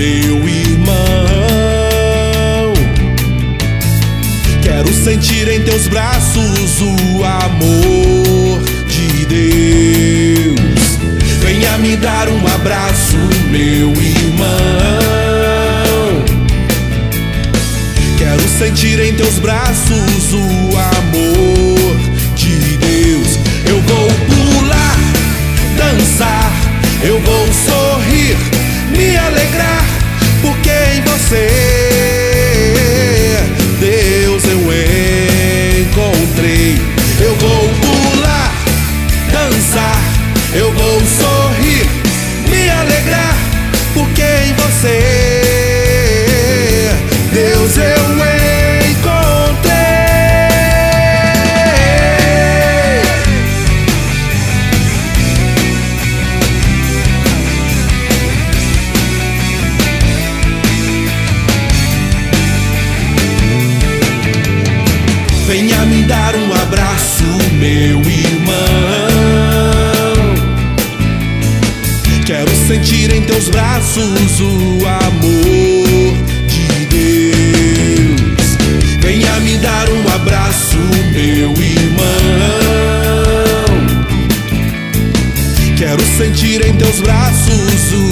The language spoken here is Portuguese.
meu irmão. Quero sentir em teus braços o amor de Deus. Venha me dar um abraço, meu irmão. Quero sentir em teus braços o amor de Deus. Eu vou pular, dançar, eu vou sorrir, me alegrar, porque em você, Deus, eu encontrei. Eu vou pular, dançar, eu vou sorrir, me alegrar, porque em você, Deus, eu encontrei. Venha me dar um abraço, meu irmão. Quero sentir em teus braços o amor de Deus. Venha me dar um abraço, meu irmão. Quero sentir em teus braços o